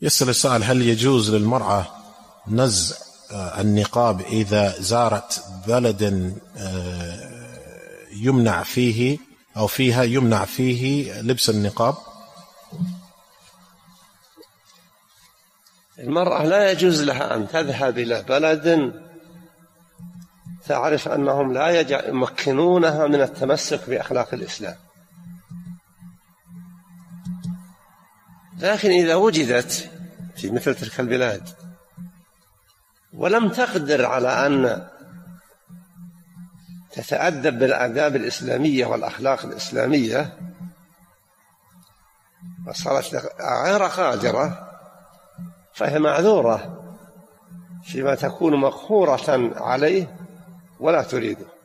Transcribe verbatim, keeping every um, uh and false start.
يسأل السائل: هل يجوز للمرأة نزع النقاب إذا زارت بلد يمنع فيه أو فيها يمنع فيه لبس النقاب؟ المرأة لا يجوز لها أن تذهب إلى بلد تعرف أنهم لا يمكنونها من التمسك بأخلاق الإسلام، لكن إذا وجدت في مثل تلك البلاد ولم تقدر على أن تتأدب بالآداب الإسلامية والأخلاق الإسلامية وصارت غير قادرة فهي معذورة فيما تكون مقهورة عليه ولا تريده.